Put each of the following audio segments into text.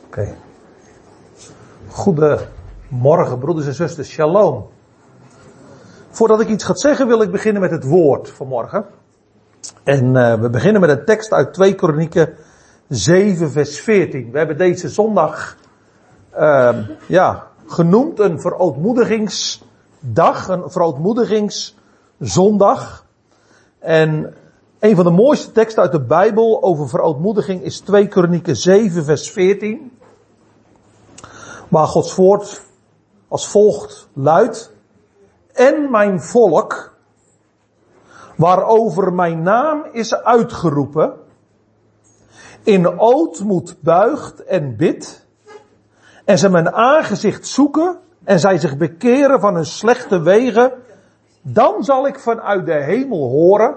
Oké. Goedemorgen, broeders en zusters. Shalom. Voordat ik iets ga zeggen, wil ik beginnen met het woord vanmorgen. En we beginnen met een tekst uit 2 Kronieken 7 vers 14. We hebben deze zondag genoemd een verootmoedigingsdag, een verootmoedigingszondag. En een van de mooiste teksten uit de Bijbel over verootmoediging is 2 Kronieken 7 vers 14. Waar Gods woord als volgt luidt: En mijn volk, waarover mijn naam is uitgeroepen, in ootmoed buigt en bidt, en ze mijn aangezicht zoeken, en zij zich bekeren van hun slechte wegen, dan zal ik vanuit de hemel horen,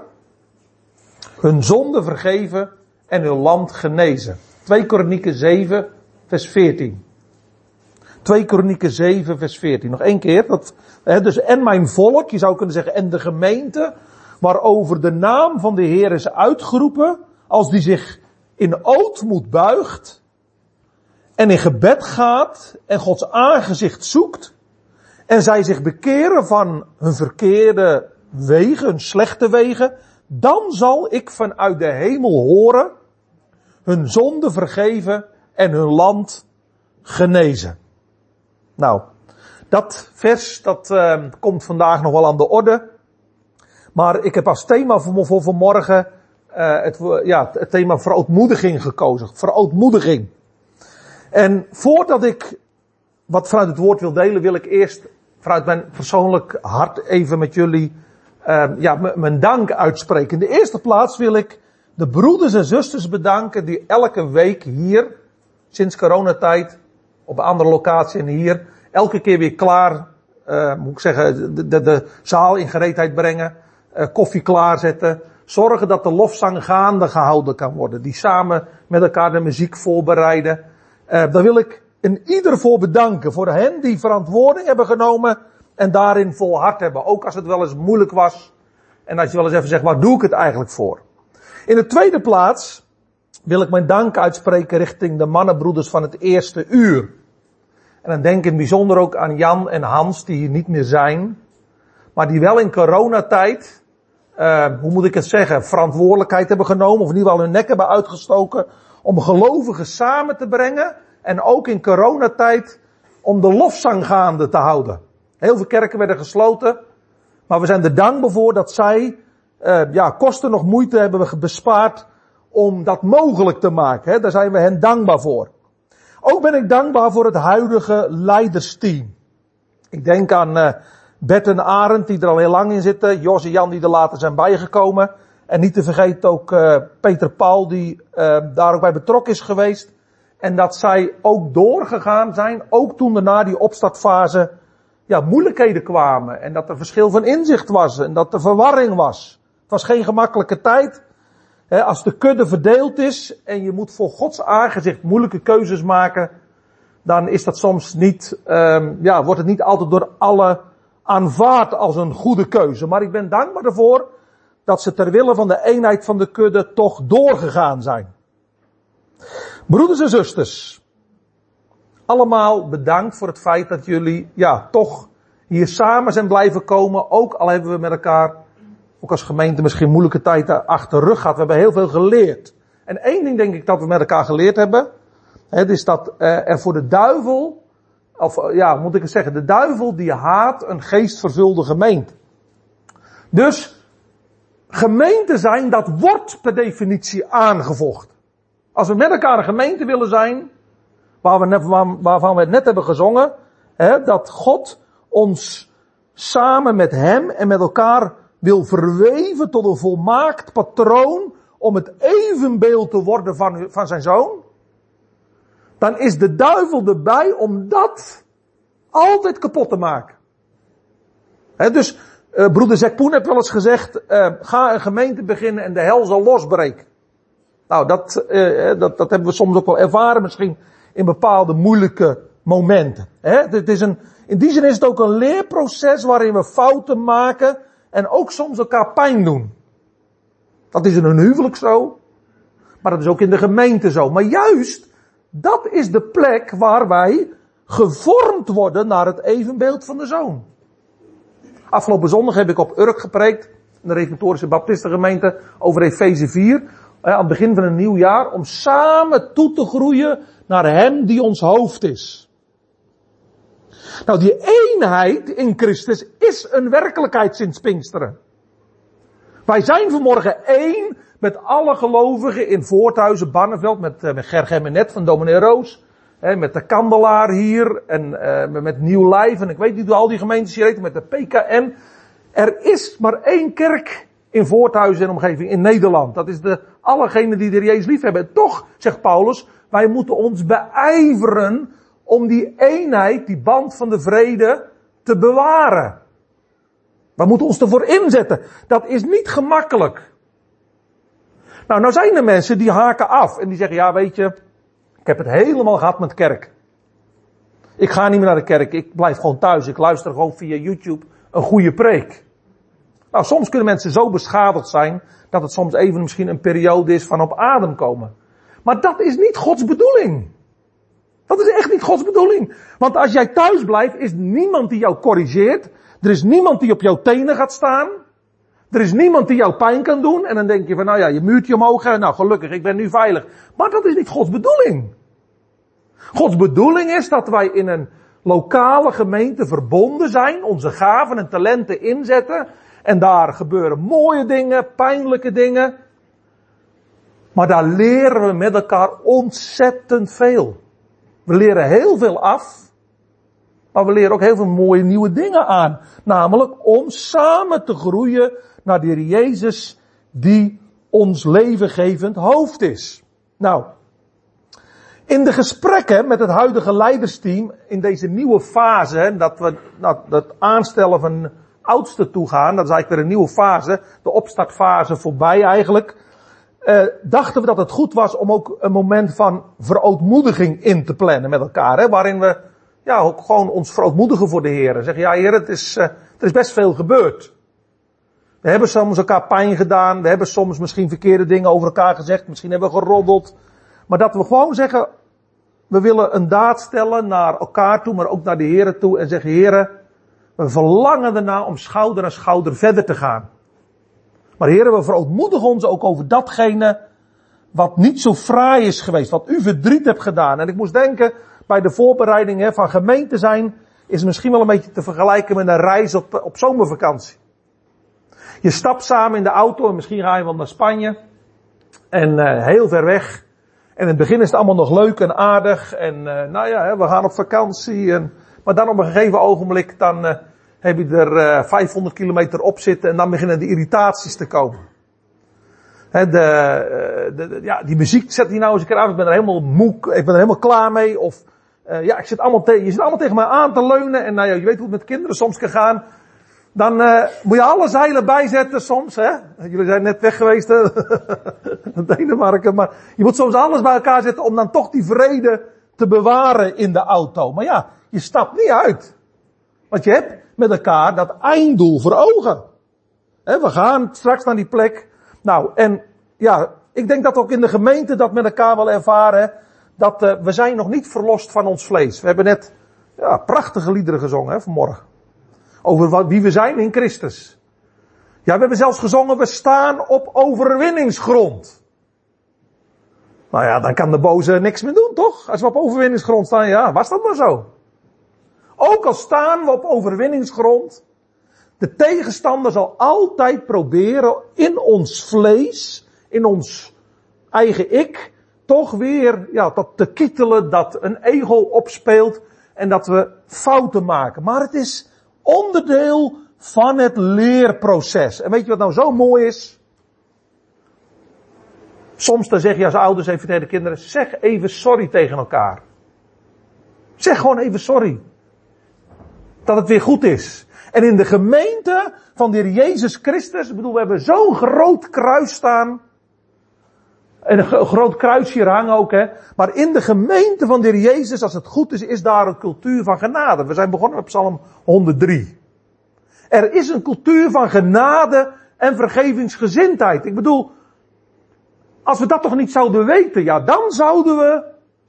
hun zonde vergeven en hun land genezen. 2 Kronieken 7 vers 14. 2 Kronieken 7 vers 14. Nog één keer. Dus en mijn volk, je zou kunnen zeggen, en de gemeente, waarover de naam van de Heer is uitgeroepen, als die zich in ootmoed buigt, en in gebed gaat, en Gods aangezicht zoekt, en zij zich bekeren van hun verkeerde wegen, hun slechte wegen, dan zal ik vanuit de hemel horen, hun zonde vergeven en hun land genezen. Nou, dat vers, dat komt vandaag nog wel aan de orde. Maar ik heb als thema voor vanmorgen het thema verootmoediging gekozen. Verootmoediging. En voordat ik wat vanuit het woord wil delen, wil ik eerst vanuit mijn persoonlijk hart even met jullie mijn dank uitspreken. In de eerste plaats wil ik de broeders en zusters bedanken die elke week hier, sinds coronatijd, op een andere locatie en hier, elke keer weer klaar, moet ik zeggen, de zaal in gereedheid brengen, koffie klaarzetten, zorgen dat de lofzang gaande gehouden kan worden, die samen met elkaar de muziek voorbereiden. Daar wil ik een ieder voor bedanken, voor hen die verantwoording hebben genomen en daarin volhard hebben, ook als het wel eens moeilijk was en als je wel eens even zegt, waar doe ik het eigenlijk voor? In de tweede plaats wil ik mijn dank uitspreken richting de mannenbroeders van het eerste uur. En dan denk ik in het bijzonder ook aan Jan en Hans, die hier niet meer zijn, maar die wel in coronatijd, hoe moet ik het zeggen, verantwoordelijkheid hebben genomen, of in ieder geval hun nek hebben uitgestoken, om gelovigen samen te brengen, en ook in coronatijd om de lofzang gaande te houden. Heel veel kerken werden gesloten, maar we zijn er dankbaar voor dat zij, kosten nog moeite hebben bespaard om dat mogelijk te maken. Hè? Daar zijn we hen dankbaar voor. Ook ben ik dankbaar voor het huidige leidersteam. Ik denk aan Bert en Arend, die er al heel lang in zitten. Jos en Jan, die er later zijn bijgekomen. En niet te vergeten ook Peter Paul, die daar ook bij betrokken is geweest. En dat zij ook doorgegaan zijn, ook toen er na die opstartfase moeilijkheden kwamen. En dat er verschil van inzicht was en dat er verwarring was. Het was geen gemakkelijke tijd. Als de kudde verdeeld is en je moet voor Gods aangezicht moeilijke keuzes maken, dan is dat soms niet, wordt het niet altijd door alle aanvaard als een goede keuze. Maar ik ben dankbaar ervoor dat ze ter wille van de eenheid van de kudde toch doorgegaan zijn. Broeders en zusters, allemaal bedankt voor het feit dat jullie toch hier samen zijn blijven komen, ook al hebben we met elkaar, ook als gemeente, misschien moeilijke tijd achter de rug gehad. We hebben heel veel geleerd. En één ding denk ik dat we met elkaar geleerd hebben. Het is dat er voor de duivel, moet ik het zeggen, de duivel die haat een geestvervulde gemeente. Dus gemeente zijn, dat wordt per definitie aangevochten. Als we met elkaar een gemeente willen zijn, waarvan we het net hebben gezongen, dat God ons samen met hem en met elkaar wil verweven tot een volmaakt patroon om het evenbeeld te worden van zijn zoon, dan is de duivel erbij om dat altijd kapot te maken. Dus broeder Zack Poen heeft wel eens gezegd, ga een gemeente beginnen en de hel zal losbreken. Nou, dat hebben we soms ook wel ervaren, misschien in bepaalde moeilijke momenten. In die zin is het ook een leerproces waarin we fouten maken en ook soms elkaar pijn doen. Dat is in een huwelijk zo, maar dat is ook in de gemeente zo. Maar juist Dat is de plek waar wij gevormd worden naar het evenbeeld van de Zoon. Afgelopen zondag heb ik op Urk gepreekt, in de Reformatorische Baptistengemeente, over Efeze 4, aan het begin van een nieuw jaar, om samen toe te groeien naar Hem die ons hoofd is. Nou, die eenheid in Christus is een werkelijkheid sinds Pinksteren. Wij zijn vanmorgen één met alle gelovigen in Voorthuizen, Barneveld, met Gergem en Net van dominee Roos, met de Kandelaar hier, en met Nieuw Lijf, en ik weet niet hoe al die gemeentes hier heten, met de PKN. Er is maar één kerk in Voorthuizen en omgeving in Nederland. Dat is allegenen die de Jezus lief hebben. En toch, zegt Paulus, wij moeten ons beijveren om die eenheid, die band van de vrede, te bewaren. We moeten ons ervoor inzetten. Dat is niet gemakkelijk. Nou zijn er mensen die haken af en die zeggen, ja weet je, ik heb het helemaal gehad met kerk. Ik ga niet meer naar de kerk, ik blijf gewoon thuis, ik luister gewoon via YouTube een goede preek. Nou, soms kunnen mensen zo beschadigd zijn, dat het soms even misschien een periode is van op adem komen. Maar dat is niet Gods bedoeling. Dat is echt niet Gods bedoeling. Want als jij thuis blijft, is niemand die jou corrigeert. Er is niemand die op jouw tenen gaat staan. Er is niemand die jou pijn kan doen. En dan denk je van, nou ja, je muurtje omhoog. Nou, gelukkig, ik ben nu veilig. Maar dat is niet Gods bedoeling. Gods bedoeling is dat wij in een lokale gemeente verbonden zijn. Onze gaven en talenten inzetten. En daar gebeuren mooie dingen, pijnlijke dingen. Maar daar leren we met elkaar ontzettend veel. We leren heel veel af. Maar we leren ook heel veel mooie nieuwe dingen aan. Namelijk om samen te groeien naar de Heer Jezus die ons levengevend hoofd is. Nou, in de gesprekken met het huidige leidersteam in deze nieuwe fase, dat we naar het aanstellen van oudste toe gaan, dat is eigenlijk weer een nieuwe fase, de opstartfase voorbij eigenlijk, dachten we dat het goed was om ook een moment van verootmoediging in te plannen met elkaar, waarin we ook gewoon ons verootmoedigen voor de Heer. Zeggen, ja Heer, er is best veel gebeurd. We hebben soms elkaar pijn gedaan, we hebben soms misschien verkeerde dingen over elkaar gezegd, misschien hebben we geroddeld. Maar dat we gewoon zeggen, we willen een daad stellen naar elkaar toe, maar ook naar de Heer toe en zeggen, Heer, we verlangen erna om schouder aan schouder verder te gaan. Maar Heer, we verootmoedigen ons ook over datgene wat niet zo fraai is geweest, wat u verdriet hebt gedaan. En ik moest denken, bij de voorbereiding van gemeente zijn, is misschien wel een beetje te vergelijken met een reis op zomervakantie. Je stapt samen in de auto en misschien ga je wel naar Spanje. En heel ver weg. En in het begin is het allemaal nog leuk en aardig. En we gaan op vakantie. Maar dan op een gegeven ogenblik, dan heb je er 500 kilometer op zitten. En dan beginnen de irritaties te komen. Die muziek zet die nou eens een keer af. Ik ben er helemaal moe. Ik ben er helemaal klaar mee. Of je zit allemaal tegen mij aan te leunen. En je weet hoe het met kinderen soms kan gaan. Dan moet je alle zeilen bijzetten soms, hè. Jullie zijn net weg geweest, hè. Denemarken. Maar je moet soms alles bij elkaar zetten om dan toch die vrede te bewaren in de auto. Maar ja, je stapt niet uit. Want je hebt met elkaar dat einddoel voor ogen. We gaan straks naar die plek. Nou, en ik denk dat ook in de gemeente dat met elkaar wel ervaren. Dat we zijn nog niet verlost van ons vlees. We hebben net prachtige liederen gezongen, hè, vanmorgen. Over wie we zijn in Christus. Ja, we hebben zelfs gezongen, we staan op overwinningsgrond. Nou ja, dan kan de boze niks meer doen, toch? Als we op overwinningsgrond staan, was dat maar zo. Ook al staan we op overwinningsgrond, de tegenstander zal altijd proberen in ons vlees, in ons eigen ik, toch weer dat te kietelen, dat een ego opspeelt en dat we fouten maken. Maar het is onderdeel van het leerproces. En weet je wat nou zo mooi is? Soms dan zeg je als ouders even tegen de kinderen, zeg even sorry tegen elkaar. Zeg gewoon even sorry. Dat het weer goed is. En in de gemeente van de Heer Jezus Christus, we hebben zo'n groot kruis staan. En een groot kruis hier hangen ook, hè. Maar in de gemeente van de Heer Jezus, als het goed is daar een cultuur van genade. We zijn begonnen met Psalm 103. Er is een cultuur van genade en vergevingsgezindheid. Ik bedoel, als we dat toch niet zouden weten, dan zouden we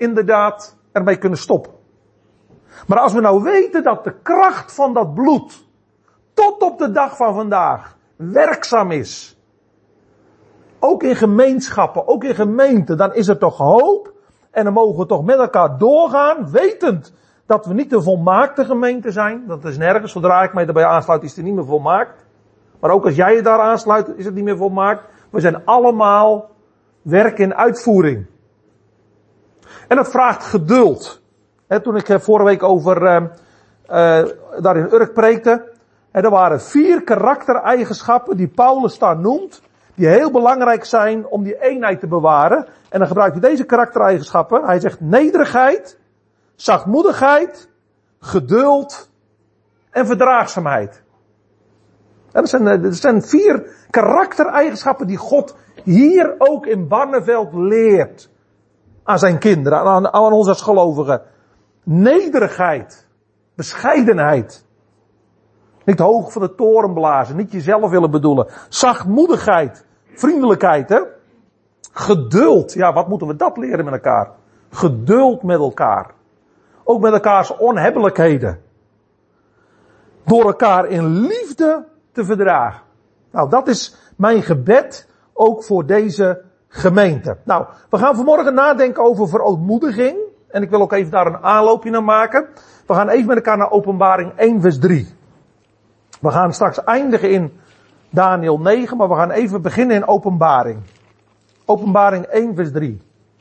inderdaad ermee kunnen stoppen. Maar als we nou weten dat de kracht van dat bloed tot op de dag van vandaag werkzaam is, ook in gemeenschappen, ook in gemeenten, dan is er toch hoop. En dan mogen we toch met elkaar doorgaan, wetend dat we niet de volmaakte gemeente zijn. Dat is nergens, zodra ik mij daarbij aansluit, is het niet meer volmaakt. Maar ook als jij je daar aansluit, is het niet meer volmaakt. We zijn allemaal werk in uitvoering. En dat vraagt geduld. Toen ik vorige week over daar in Urk preekte, er waren 4 karaktereigenschappen die Paulus daar noemt, die heel belangrijk zijn om die eenheid te bewaren. En dan gebruikt hij deze karaktereigenschappen. Hij zegt nederigheid, zachtmoedigheid, geduld en verdraagzaamheid. En dat zijn 4 karaktereigenschappen die God hier ook in Barneveld leert aan zijn kinderen, aan ons als gelovigen. Nederigheid, bescheidenheid. Niet hoog van de toren blazen, niet jezelf willen bedoelen. Zachtmoedigheid, vriendelijkheid, hè. Geduld, ja, wat moeten we dat leren met elkaar? Geduld met elkaar. Ook met elkaars onhebbelijkheden. Door elkaar in liefde te verdragen. Nou, dat is mijn gebed ook voor deze gemeente. Nou, we gaan vanmorgen nadenken over verootmoediging. En ik wil ook even daar een aanloopje naar maken. We gaan even met elkaar naar Openbaring 1 vers 3. We gaan straks eindigen in Daniel 9, maar we gaan even beginnen in Openbaring. Openbaring 1 vers 3.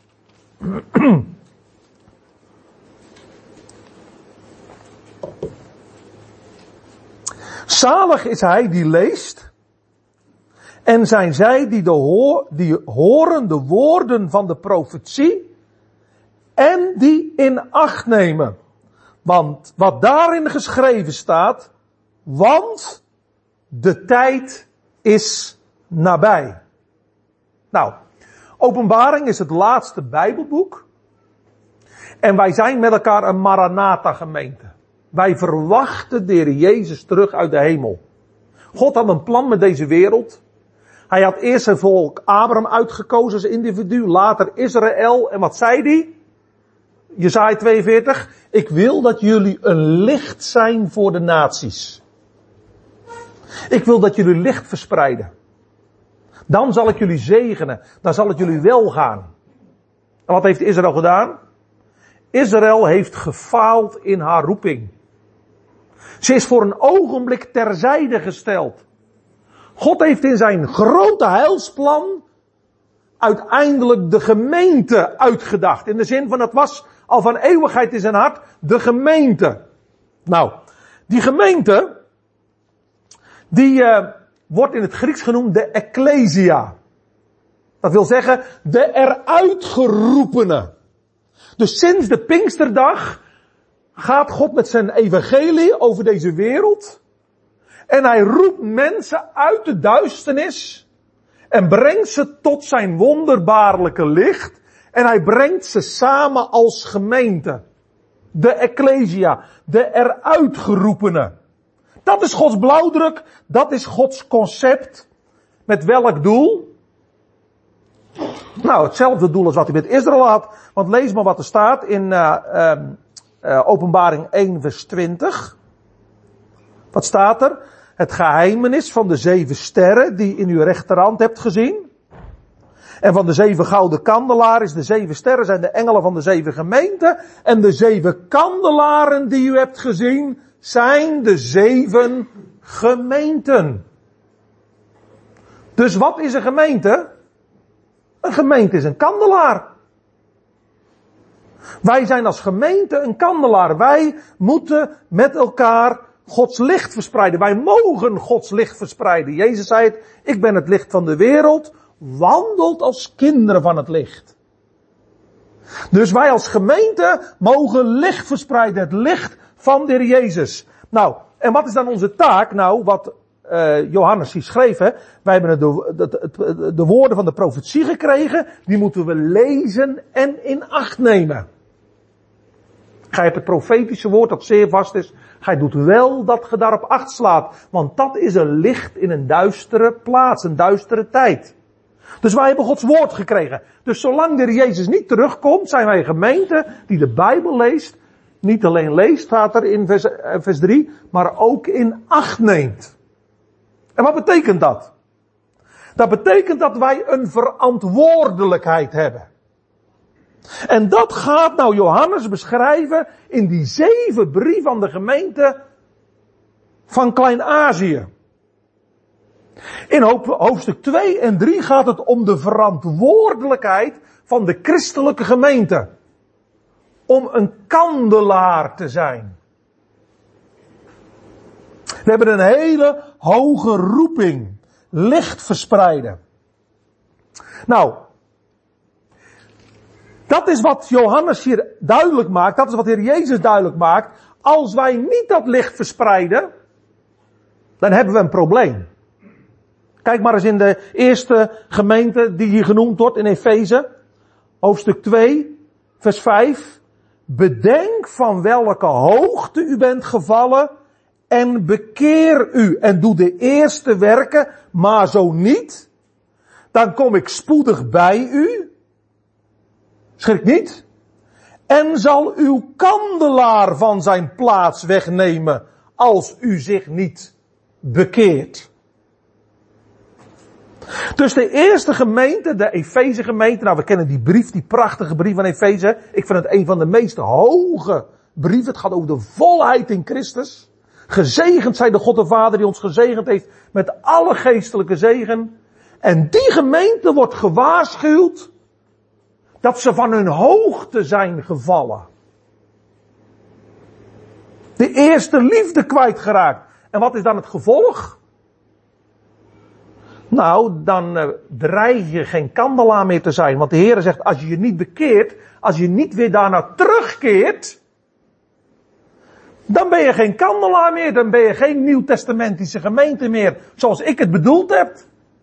Zalig is hij die leest, en zijn zij die horen de woorden van de profetie, en die in acht nemen. Want wat daarin geschreven staat, want de tijd is nabij. Nou, Openbaring is het laatste Bijbelboek. En wij zijn met elkaar een Maranatha gemeente. Wij verwachten de Heer Jezus terug uit de hemel. God had een plan met deze wereld. Hij had eerst zijn volk Abraham uitgekozen als individu, later Israël. En wat zei hij? Jesaja 42. Ik wil dat jullie een licht zijn voor de naties. Ik wil dat jullie licht verspreiden. Dan zal ik jullie zegenen. Dan zal het jullie wel gaan. En wat heeft Israël gedaan? Israël heeft gefaald in haar roeping. Ze is voor een ogenblik terzijde gesteld. God heeft in zijn grote heilsplan uiteindelijk de gemeente uitgedacht. In de zin van, het was al van eeuwigheid in zijn hart de gemeente. Nou, die gemeente, die wordt in het Grieks genoemd de Ecclesia. Dat wil zeggen, de eruit geroepene. Dus sinds de Pinksterdag gaat God met zijn evangelie over deze wereld. En hij roept mensen uit de duisternis. En brengt ze tot zijn wonderbaarlijke licht. En hij brengt ze samen als gemeente. De Ecclesia, de eruit geroepene. Dat is Gods blauwdruk. Dat is Gods concept. Met welk doel? Nou, hetzelfde doel als wat hij met Israël had. Want lees maar wat er staat in Openbaring 1 vers 20. Wat staat er? Het geheimenis van de 7 sterren die in uw rechterhand hebt gezien. En van de 7 gouden kandelaren, de 7 sterren zijn de engelen van de 7 gemeenten. En de 7 kandelaren die u hebt gezien zijn de 7 gemeenten. Dus wat is een gemeente? Een gemeente is een kandelaar. Wij zijn als gemeente een kandelaar. Wij moeten met elkaar Gods licht verspreiden. Wij mogen Gods licht verspreiden. Jezus zei het, ik ben het licht van de wereld. Wandelt als kinderen van het licht. Dus wij als gemeente mogen licht verspreiden. Het licht van de Heer Jezus. Nou, en wat is dan onze taak? Nou, wat Johannes hier schreef, hè? Wij hebben de woorden van de profetie gekregen. Die moeten we lezen en in acht nemen. Gij hebt het profetische woord dat zeer vast is. Gij doet wel dat ge daarop acht slaat. Want dat is een licht in een duistere plaats, een duistere tijd. Dus wij hebben Gods woord gekregen. Dus zolang de Heer Jezus niet terugkomt, zijn wij een gemeente die de Bijbel leest. Niet alleen leest, staat er in vers 3, maar ook in acht neemt. En wat betekent dat? Dat betekent dat wij een verantwoordelijkheid hebben. En dat gaat nou Johannes beschrijven in die 7 brieven aan de gemeente van Klein-Azië. In hoofdstuk 2 en 3 gaat het om de verantwoordelijkheid van de christelijke gemeente. Om een kandelaar te zijn. We hebben een hele hoge roeping. Licht verspreiden. Nou, dat is wat Johannes hier duidelijk maakt. Dat is wat de Heer Jezus duidelijk maakt. Als wij niet dat licht verspreiden, dan hebben we een probleem. Kijk maar eens in de eerste gemeente die hier genoemd wordt in Efeze. Hoofdstuk 2, vers 5. Bedenk van welke hoogte u bent gevallen en bekeer u en doe de eerste werken, maar zo niet, dan kom ik spoedig bij u. Schrik niet. En zal uw kandelaar van zijn plaats wegnemen als u zich niet bekeert. Dus de eerste gemeente, de Efeze gemeente, nou we kennen die brief, die prachtige brief van Efeze. Ik vind het een van de meest hoge brieven. Het gaat over de volheid in Christus. Gezegend zij de God de Vader die ons gezegend heeft met alle geestelijke zegen. En die gemeente wordt gewaarschuwd dat ze van hun hoogte zijn gevallen. De eerste liefde kwijtgeraakt. En wat is dan het gevolg? Nou, dan dreig je geen kandelaar meer te zijn. Want de Heer zegt, als je je niet bekeert, als je niet weer daarna terugkeert, dan ben je geen kandelaar meer, dan ben je geen nieuwtestamentische gemeente meer, zoals ik het bedoeld heb.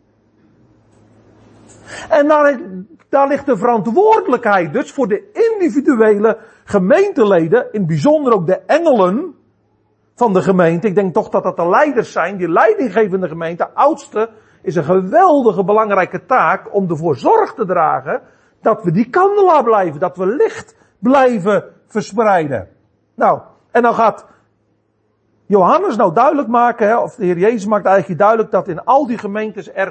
En daar ligt de verantwoordelijkheid dus voor de individuele gemeenteleden, in het bijzonder ook de engelen van de gemeente. Ik denk toch dat dat de leiders zijn, die leidinggevende gemeente, oudste, is een geweldige belangrijke taak om ervoor zorg te dragen dat we die kandelaar blijven, dat we licht blijven verspreiden. Nou, en dan gaat Johannes nou duidelijk maken, of de Heer Jezus maakt eigenlijk duidelijk dat in al die gemeentes er,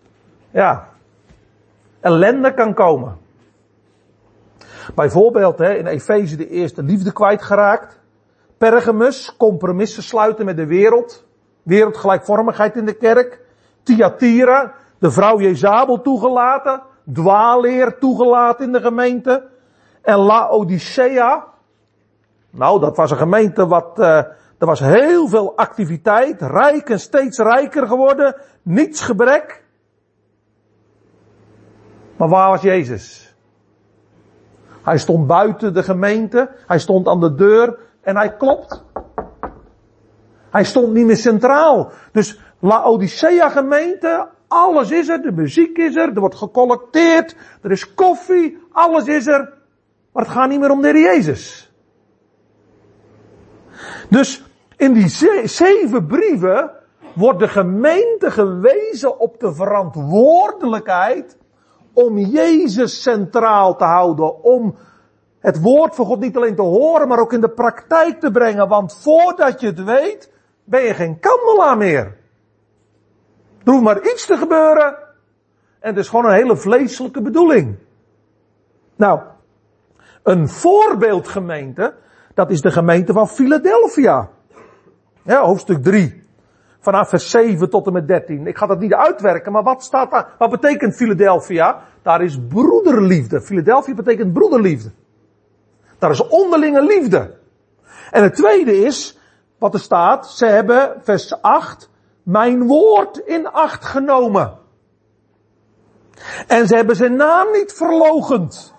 ellende kan komen. Bijvoorbeeld in Efeze de eerste liefde kwijtgeraakt. Pergamus, compromissen sluiten met de wereld. Wereldgelijkvormigheid in de kerk. Thyatira, de vrouw Jezabel toegelaten. Dwaalleer toegelaten in de gemeente. En Laodicea. Nou, dat was een gemeente er was heel veel activiteit. Rijk en steeds rijker geworden. Niets gebrek. Maar waar was Jezus? Hij stond buiten de gemeente. Hij stond aan de deur. En hij klopt. Hij stond niet meer centraal. Dus Laodicea gemeente, alles is er. De muziek is er. Er wordt gecollecteerd. Er is koffie. Alles is er. Maar het gaat niet meer om de Heer Jezus. Dus in die 7 brieven wordt de gemeente gewezen op de verantwoordelijkheid om Jezus centraal te houden. Om het woord van God niet alleen te horen, maar ook in de praktijk te brengen. Want voordat je het weet, ben je geen kandelaar meer. Er hoeft maar iets te gebeuren. En het is gewoon een hele vleeselijke bedoeling. Nou, een voorbeeldgemeente, dat is de gemeente van Philadelphia. Ja, hoofdstuk 3. Vanaf vers 7 tot en met 13. Ik ga dat niet uitwerken, maar wat staat daar? Wat betekent Philadelphia? Daar is broederliefde. Philadelphia betekent broederliefde. Daar is onderlinge liefde. En het tweede is, wat er staat, ze hebben, vers 8, mijn woord in acht genomen. En ze hebben zijn naam niet verloochend.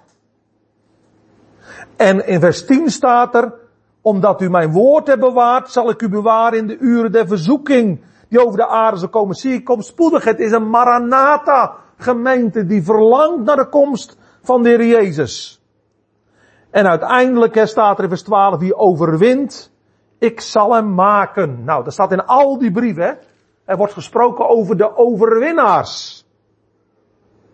En in vers 10 staat er, omdat u mijn woord hebt bewaard, zal ik u bewaren in de uren der verzoeking die over de aarde zal komen. Zie, ik kom spoedig. Het is een Maranatha gemeente die verlangt naar de komst van de Heer Jezus. En uiteindelijk staat er in vers 12, wie overwint, ik zal hem maken. Nou, dat staat in al die brieven. Er wordt gesproken over de overwinnaars.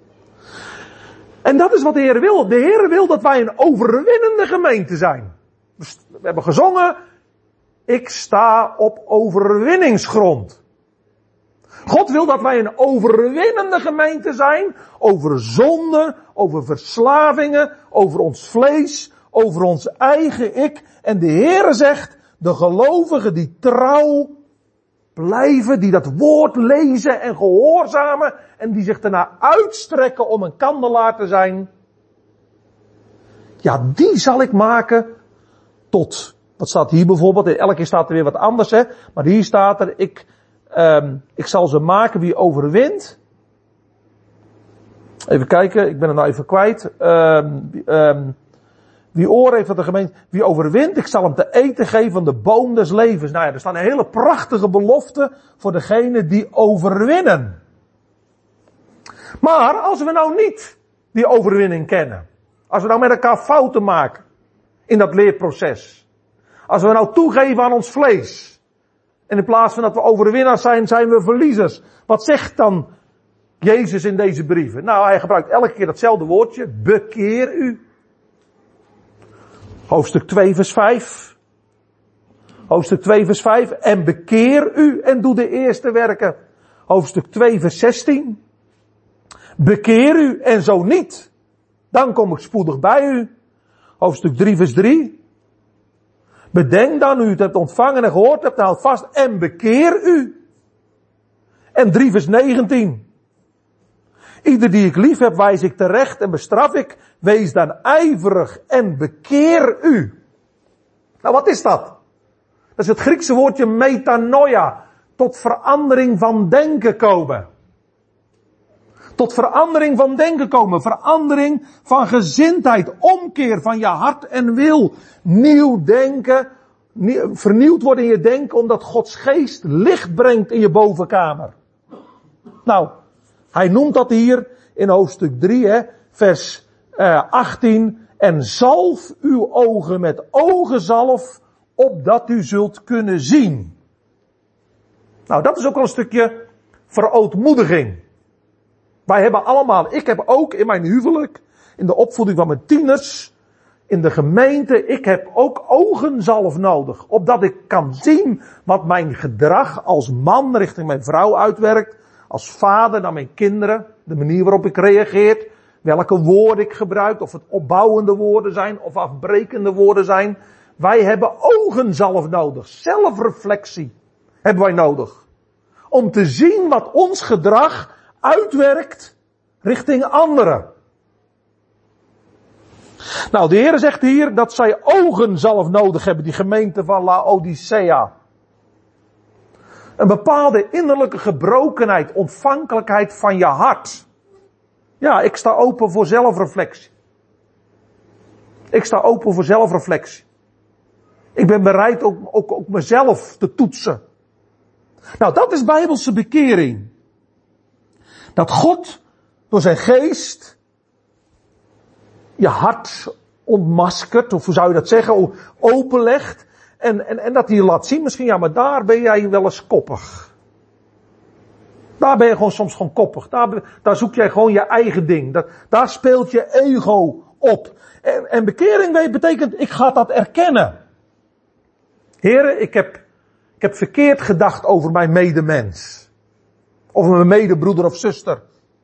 En dat is wat de Heer wil. De Heer wil dat wij een overwinnende gemeente zijn. We hebben gezongen, ik sta op overwinningsgrond. God wil dat wij een overwinnende gemeente zijn. Over zonde, over verslavingen, over ons vlees, over ons eigen ik. En de Heer zegt, de gelovigen die trouw blijven, die dat woord lezen en gehoorzamen en die zich ernaar uitstrekken om een kandelaar te zijn. Ja, die zal ik maken tot, wat staat hier bijvoorbeeld, elke keer staat er weer wat anders hè, maar hier staat er, ik zal ze maken wie overwint. Even kijken, ik ben er nou even kwijt. Wie oor heeft van de gemeente, wie overwint, ik zal hem te eten geven van de boom des levens. Nou ja, er staan een hele prachtige belofte voor degene die overwinnen. Maar als we nou niet die overwinning kennen, als we nou met elkaar fouten maken in dat leerproces, als we nou toegeven aan ons vlees, en in plaats van dat we overwinnaars zijn, zijn we verliezers. Wat zegt dan Jezus in deze brieven? Nou, hij gebruikt elke keer datzelfde woordje, bekeer u. Hoofdstuk 2 vers 5. Hoofdstuk 2 vers 5. En bekeer u en doe de eerste werken. Hoofdstuk 2 vers 16. Bekeer u en zo niet. Dan kom ik spoedig bij u. Hoofdstuk 3 vers 3. Bedenk dan u het hebt ontvangen en gehoord hebt, houd vast en bekeer u. En 3 vers 19. Ieder die ik lief heb, wijs ik terecht en bestraf ik. Wees dan ijverig en bekeer u. Nou, wat is dat? Dat is het Griekse woordje metanoia. Tot verandering van denken komen. Tot verandering van denken komen. Verandering van gezindheid. Omkeer van je hart en wil. Nieuw denken. Vernieuwd worden in je denken omdat Gods geest licht brengt in je bovenkamer. Nou, hij noemt dat hier in hoofdstuk 3, vers 18. En zalf uw ogen met ogenzalf, opdat u zult kunnen zien. Nou, dat is ook wel een stukje verootmoediging. Wij hebben allemaal, ik heb ook in mijn huwelijk, in de opvoeding van mijn tieners, in de gemeente, ik heb ook ogenzalf nodig. Opdat ik kan zien wat mijn gedrag als man richting mijn vrouw uitwerkt. Als vader naar mijn kinderen, de manier waarop ik reageer, welke woorden ik gebruik, of het opbouwende woorden zijn of afbrekende woorden zijn. Wij hebben ogenzalf nodig, zelfreflectie hebben wij nodig. Om te zien wat ons gedrag uitwerkt richting anderen. Nou, de Heer zegt hier dat zij ogenzalf nodig hebben, die gemeente van Laodicea. Een bepaalde innerlijke gebrokenheid, ontvankelijkheid van je hart. Ja, ik sta open voor zelfreflectie. Ik sta open voor zelfreflectie. Ik ben bereid ook mezelf te toetsen. Nou, dat is Bijbelse bekering. Dat God door zijn geest je hart ontmaskert, of hoe zou je dat zeggen, openlegt. En dat hij je laat zien misschien, ja, maar daar ben jij wel eens koppig. Daar ben je soms gewoon koppig. Daar zoek jij gewoon je eigen ding. Daar speelt je ego op. En bekering betekent, ik ga dat erkennen. Heren, ik heb verkeerd gedacht over mijn medemens. Over mijn medebroeder of zuster.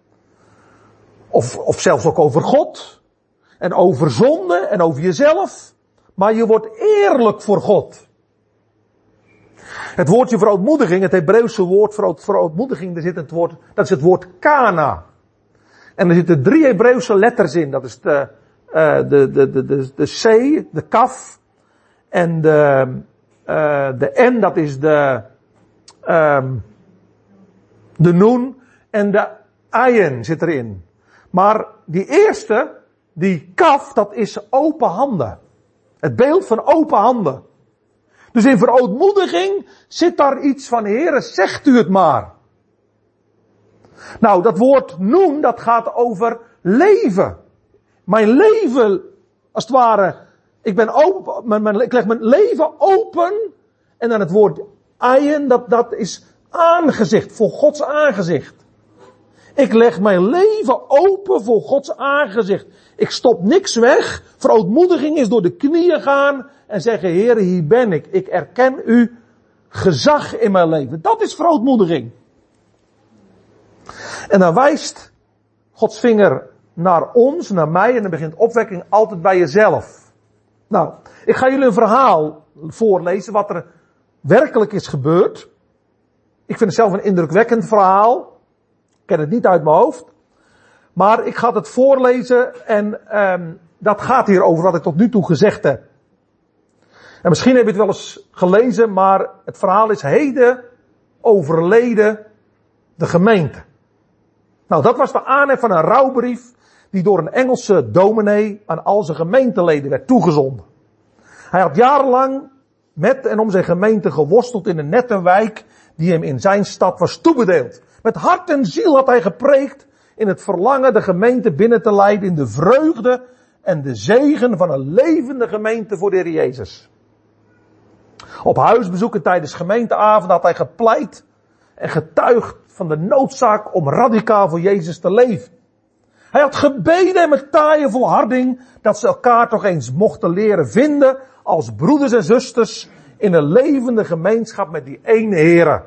Of zelfs ook over God. En over zonde en over jezelf. Maar je wordt eerlijk voor God. Het woordje verootmoediging, het Hebreeuwse woord verootmoediging, dat is het woord kana. En er zitten 3 Hebreeuwse letters in. Dat is de C, de kaf. En de N, dat is de noen. En de ayin zit erin. Maar die eerste, die kaf, dat is open handen. Het beeld van open handen. Dus in verootmoediging zit daar iets van, Heere, zegt u het maar. Nou, dat woord noen, dat gaat over leven. Mijn leven, als het ware, ik leg mijn leven open. En dan het woord ayin, dat is aangezicht, voor Gods aangezicht. Ik leg mijn leven open voor Gods aangezicht. Ik stop niks weg. Verootmoediging is door de knieën gaan en zeggen, Heere, hier ben ik. Ik erken u gezag in mijn leven. Dat is verootmoediging. En dan wijst Gods vinger naar ons, naar mij, en dan begint opwekking altijd bij jezelf. Nou, ik ga jullie een verhaal voorlezen wat er werkelijk is gebeurd. Ik vind het zelf een indrukwekkend verhaal. Ik ken het niet uit mijn hoofd. Maar ik ga het voorlezen en dat gaat hier over wat ik tot nu toe gezegd heb. En misschien heb je het wel eens gelezen, maar het verhaal is heden overleden de gemeente. Nou, dat was de aanhef van een rouwbrief die door een Engelse dominee aan al zijn gemeenteleden werd toegezonden. Hij had jarenlang met en om zijn gemeente geworsteld in een nette wijk die hem in zijn stad was toebedeeld. Met hart en ziel had hij gepreekt in het verlangen de gemeente binnen te leiden in de vreugde en de zegen van een levende gemeente voor de Heer Jezus. Op huisbezoeken tijdens gemeenteavond had hij gepleit en getuigd van de noodzaak om radicaal voor Jezus te leven. Hij had gebeden en met taaie volharding dat ze elkaar toch eens mochten leren vinden als broeders en zusters in een levende gemeenschap met die ene Heere.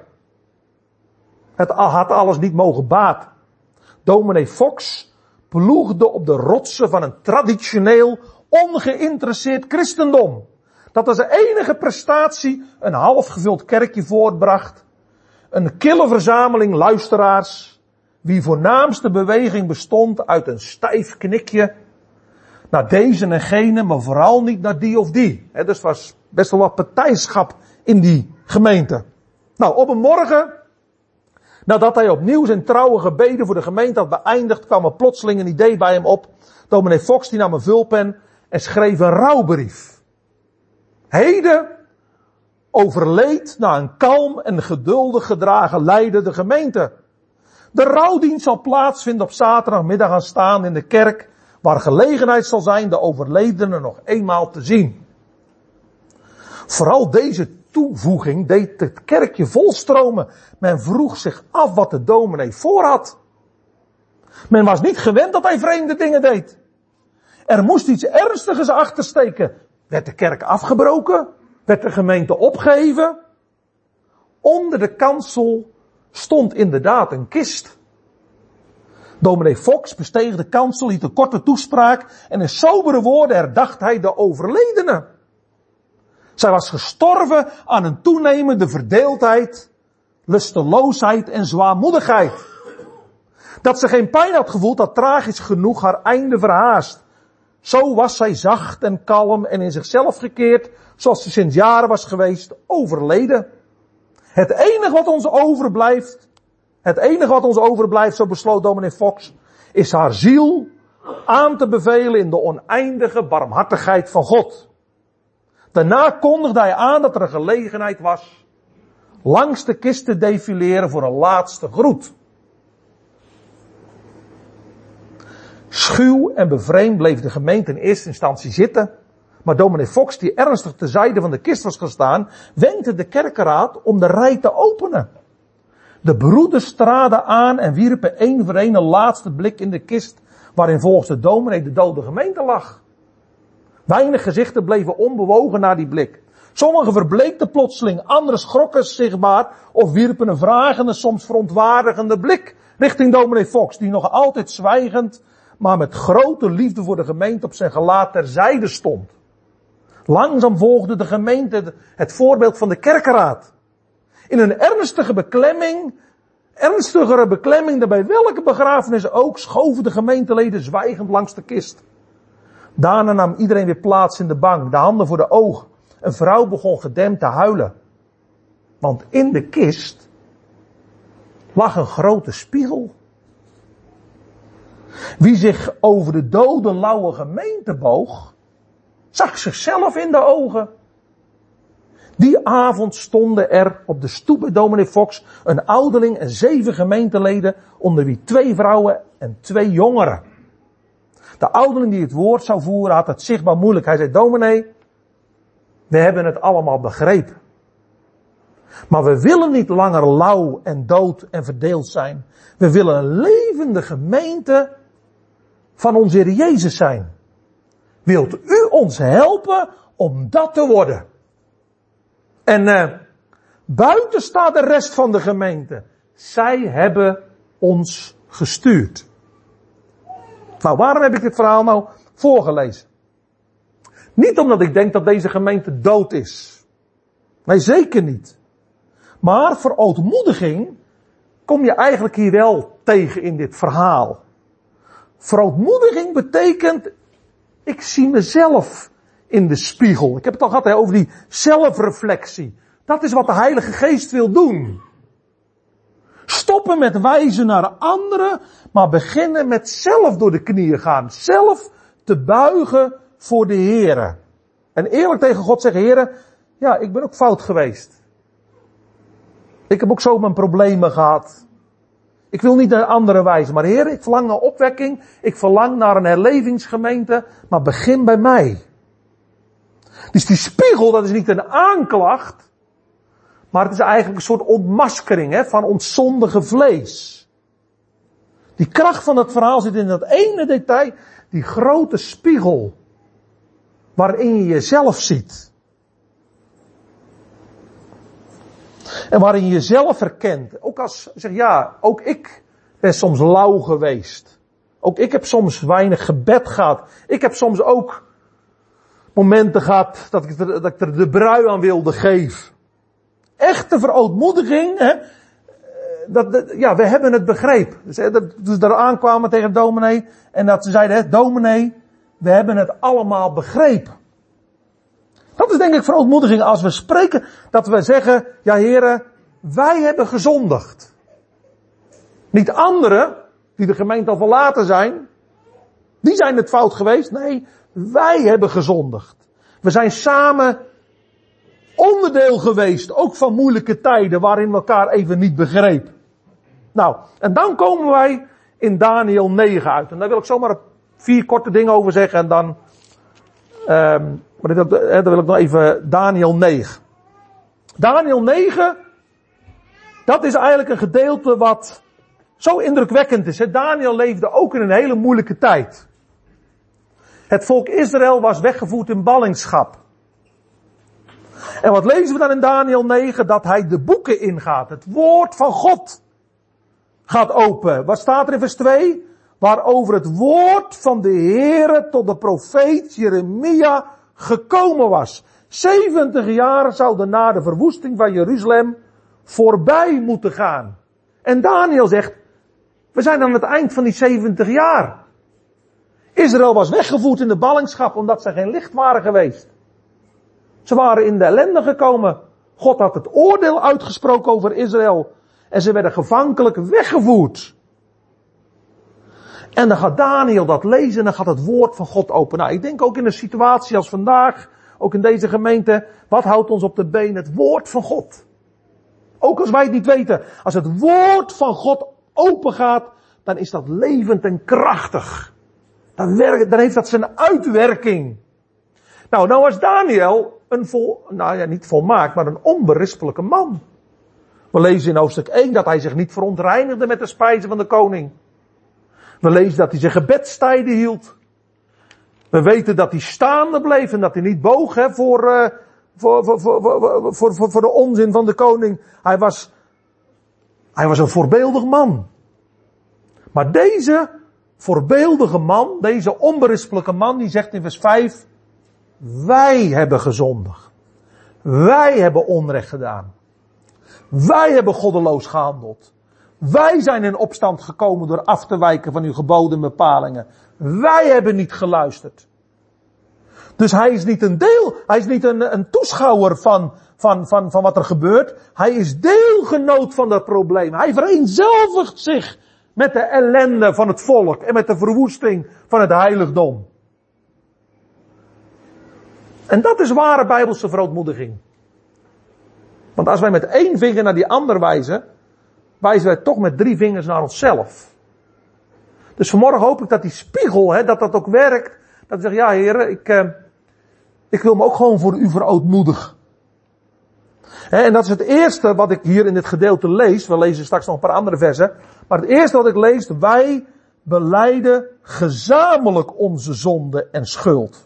Het had alles niet mogen baten. Dominee Fox ploegde op de rotsen van een traditioneel, ongeïnteresseerd christendom. Dat als enige prestatie een half gevuld kerkje voortbracht. Een kille verzameling luisteraars, wie voornaamste beweging bestond uit een stijf knikje naar deze en gene, maar vooral niet naar die of die. Dus er was best wel wat partijschap in die gemeente. Nou, op een morgen, nadat hij opnieuw zijn trouwe gebeden voor de gemeente had beëindigd, kwam er plotseling een idee bij hem op. Dominee Fox die nam een vulpen en schreef een rouwbrief. Heden overleed na een kalm en geduldig gedragen leider de gemeente. De rouwdienst zal plaatsvinden op zaterdagmiddag aanstaan in de kerk, waar gelegenheid zal zijn de overledene nog eenmaal te zien. Vooral deze toevoeging deed het kerkje volstromen. Men vroeg zich af wat de dominee voor had. Men was niet gewend dat hij vreemde dingen deed. Er moest iets ernstigers achter steken. Werd de kerk afgebroken? Werd de gemeente opgeheven? Onder de kansel stond inderdaad een kist. Dominee Fox besteeg de kansel, hield een korte toespraak en in sobere woorden herdacht hij de overledene. Zij was gestorven aan een toenemende verdeeldheid, lusteloosheid en zwaarmoedigheid. Dat ze geen pijn had gevoeld, had tragisch genoeg haar einde verhaast. Zo was zij zacht en kalm en in zichzelf gekeerd, zoals ze sinds jaren was geweest, overleden. Het enige wat ons overblijft, zo besloot dominee Fox, is haar ziel aan te bevelen in de oneindige barmhartigheid van God. Daarna kondigde hij aan dat er een gelegenheid was langs de kist te defileren voor een laatste groet. Schuw en bevreemd bleef de gemeente in eerste instantie zitten, maar dominee Fox, die ernstig ter zijde van de kist was gestaan, wenkte de kerkenraad om de rij te openen. De broeders traden aan en wierpen één voor één een laatste blik in de kist, waarin volgens de dominee de dode gemeente lag. Weinig gezichten bleven onbewogen naar die blik. Sommigen verbleekten plotseling, anderen schrokken zichtbaar of wierpen een vragende, soms verontwaardigende blik richting dominee Fox, die nog altijd zwijgend, maar met grote liefde voor de gemeente op zijn gelaat terzijde stond. Langzaam volgde de gemeente het voorbeeld van de kerkenraad. In een ernstigere beklemming dan bij welke begrafenis ook, schoven de gemeenteleden zwijgend langs de kist. Daarna nam iedereen weer plaats in de bank, de handen voor de ogen. Een vrouw begon gedempt te huilen. Want in de kist lag een grote spiegel. Wie zich over de dode lauwe gemeente boog, zag zichzelf in de ogen. Die avond stonden er op de stoep bij dominee Fox een ouderling en 7 gemeenteleden, onder wie 2 vrouwen en 2 jongeren. De ouderling die het woord zou voeren had het zichtbaar moeilijk. Hij zei, dominee, we hebben het allemaal begrepen. Maar we willen niet langer lauw en dood en verdeeld zijn. We willen een levende gemeente van onze Heer Jezus zijn. Wilt u ons helpen om dat te worden? En buiten staat de rest van de gemeente. Zij hebben ons gestuurd. Nou, waarom heb ik dit verhaal nou voorgelezen? Niet omdat ik denk dat deze gemeente dood is. Nee, zeker niet. Maar verootmoediging kom je eigenlijk hier wel tegen in dit verhaal. Verootmoediging betekent, ik zie mezelf in de spiegel. Ik heb het al gehad over die zelfreflectie. Dat is wat de Heilige Geest wil doen. Stoppen met wijzen naar anderen, maar beginnen met zelf door de knieën gaan. Zelf te buigen voor de Here. En eerlijk tegen God zeggen, Here, ja, ik ben ook fout geweest. Ik heb ook zo mijn problemen gehad. Ik wil niet naar anderen wijzen, maar Heer, ik verlang naar opwekking. Ik verlang naar een herlevingsgemeente, maar begin bij mij. Dus die spiegel, dat is niet een aanklacht, maar het is eigenlijk een soort ontmaskering van ons zondige vlees. Die kracht van het verhaal zit in dat ene detail, die grote spiegel, waarin je jezelf ziet. En waarin je jezelf herkent. Ook als zeg ja, ook ik ben soms lauw geweest. Ook ik heb soms weinig gebed gehad. Ik heb soms ook momenten gehad dat ik er de brui aan wilde geven. Echte verootmoediging, we hebben het begrepen. Dus ze daar aankwamen tegen de dominee en dat ze zeiden, dominee, we hebben het allemaal begrepen. Dat is denk ik verootmoediging als we spreken, dat we zeggen, ja heren, wij hebben gezondigd. Niet anderen, die de gemeente al verlaten zijn, die zijn het fout geweest. Nee, wij hebben gezondigd. We zijn samen onderdeel geweest, ook van moeilijke tijden, waarin we elkaar even niet begrepen. Nou, en dan komen wij in Daniel 9 uit. En daar wil ik zomaar 4 korte dingen over zeggen en dan wil ik nog even Daniel 9. Daniel 9, dat is eigenlijk een gedeelte wat zo indrukwekkend is. Daniel leefde ook in een hele moeilijke tijd. Het volk Israël was weggevoerd in ballingschap. En wat lezen we dan in Daniel 9? Dat hij de boeken ingaat. Het woord van God gaat open. Wat staat er in vers 2? Waarover het woord van de Heere tot de profeet Jeremia gekomen was. 70 jaar zouden na de verwoesting van Jeruzalem voorbij moeten gaan. En Daniel zegt, we zijn aan het eind van die 70 jaar. Israël was weggevoerd in de ballingschap omdat ze geen licht waren geweest. Ze waren in de ellende gekomen. God had het oordeel uitgesproken over Israël. En ze werden gevankelijk weggevoerd. En dan gaat Daniel dat lezen en dan gaat het woord van God open. Nou, ik denk ook in een situatie als vandaag, ook in deze gemeente, wat houdt ons op de been? Het woord van God. Ook als wij het niet weten. Als het woord van God open gaat, dan is dat levend en krachtig. Dan heeft dat zijn uitwerking. Nou was Daniel niet volmaakt, maar een onberispelijke man. We lezen in hoofdstuk 1 dat hij zich niet verontreinigde met de spijzen van de koning. We lezen dat hij zijn gebedstijden hield. We weten dat hij staande bleef en dat hij niet boog voor de onzin van de koning. Hij was een voorbeeldig man. Maar deze voorbeeldige man, deze onberispelijke man, die zegt in vers 5, wij hebben gezondigd. Wij hebben onrecht gedaan. Wij hebben goddeloos gehandeld. Wij zijn in opstand gekomen door af te wijken van uw geboden en bepalingen. Wij hebben niet geluisterd. Dus hij is niet een toeschouwer van wat er gebeurt. Hij is deelgenoot van dat probleem. Hij vereenzelvigt zich met de ellende van het volk en met de verwoesting van het heiligdom. En dat is ware bijbelse verootmoediging. Want als wij met 1 vinger naar die ander wijzen wij toch met 3 vingers naar onszelf. Dus vanmorgen hoop ik dat die spiegel, dat ook werkt. Dat we zeggen, ja heren, ik wil me ook gewoon voor u verootmoedigen. En dat is het eerste wat ik hier in dit gedeelte lees. We lezen straks nog een paar andere versen. Maar het eerste wat ik lees, wij belijden gezamenlijk onze zonde en schuld.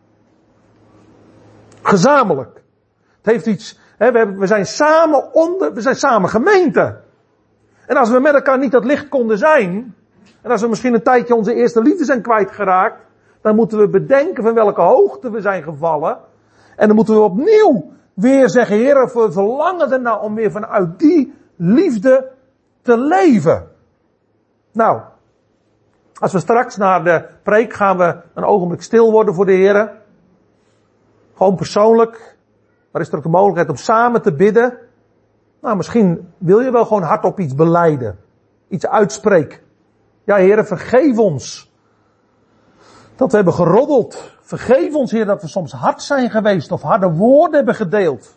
Gezamenlijk. Het heeft iets, we zijn samen gemeente. En als we met elkaar niet dat licht konden zijn, en als we misschien een tijdje onze eerste liefde zijn kwijtgeraakt, dan moeten we bedenken van welke hoogte we zijn gevallen. En dan moeten we opnieuw weer zeggen, Heer, we verlangen ernaar om weer vanuit die liefde te leven. Nou, als we straks naar de preek gaan we een ogenblik stil worden voor de Heer. Gewoon persoonlijk. Maar is er ook de mogelijkheid om samen te bidden? Nou, misschien wil je wel gewoon hardop iets belijden. Iets uitspreken. Ja, Heer, vergeef ons dat we hebben geroddeld. Vergeef ons, Heer, dat we soms hard zijn geweest of harde woorden hebben gedeeld.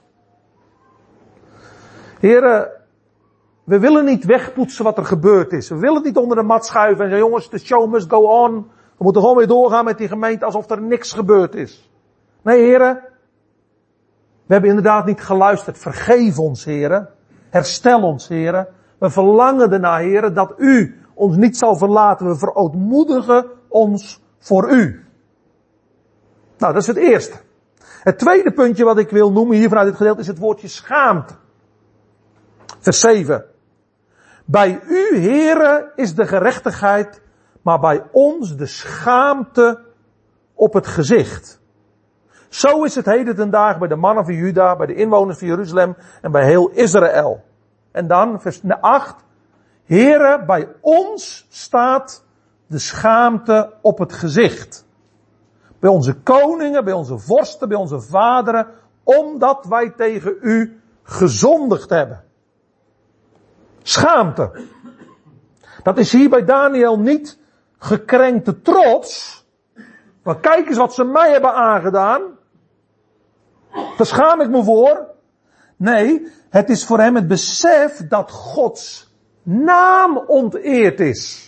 Heer, we willen niet wegpoetsen wat er gebeurd is. We willen het niet onder de mat schuiven en zeggen, jongens, the show must go on. We moeten gewoon weer doorgaan met die gemeente alsof er niks gebeurd is. Nee, Heer, we hebben inderdaad niet geluisterd. Vergeef ons, Heer. Herstel ons, Heer. We verlangen ernaar, Heer, dat U ons niet zal verlaten. We verootmoedigen ons voor U. Nou, dat is het eerste. Het tweede puntje wat ik wil noemen hier vanuit dit gedeelte is het woordje schaamte. Vers 7. Bij U, Heere, is de gerechtigheid, maar bij ons de schaamte op het gezicht. Zo is het heden ten dagen bij de mannen van Juda, bij de inwoners van Jeruzalem en bij heel Israël. En dan, vers 8. Heere, bij ons staat de schaamte op het gezicht. Bij onze koningen, bij onze vorsten, bij onze vaderen, omdat wij tegen U gezondigd hebben. Schaamte. Dat is hier bij Daniel niet gekrenkte trots. Maar kijk eens wat ze mij hebben aangedaan. Daar schaam ik me voor. Nee, het is voor hem het besef dat Gods naam onteerd is.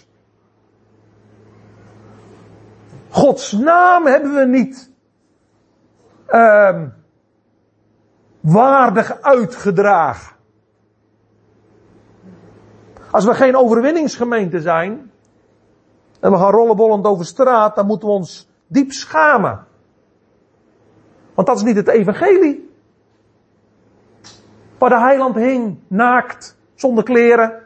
Gods naam hebben we niet waardig uitgedragen. Als we geen overwinningsgemeente zijn en we gaan rollenbollend over straat, dan moeten we ons diep schamen. Want dat is niet het evangelie. Waar de heiland hing, naakt, zonder kleren.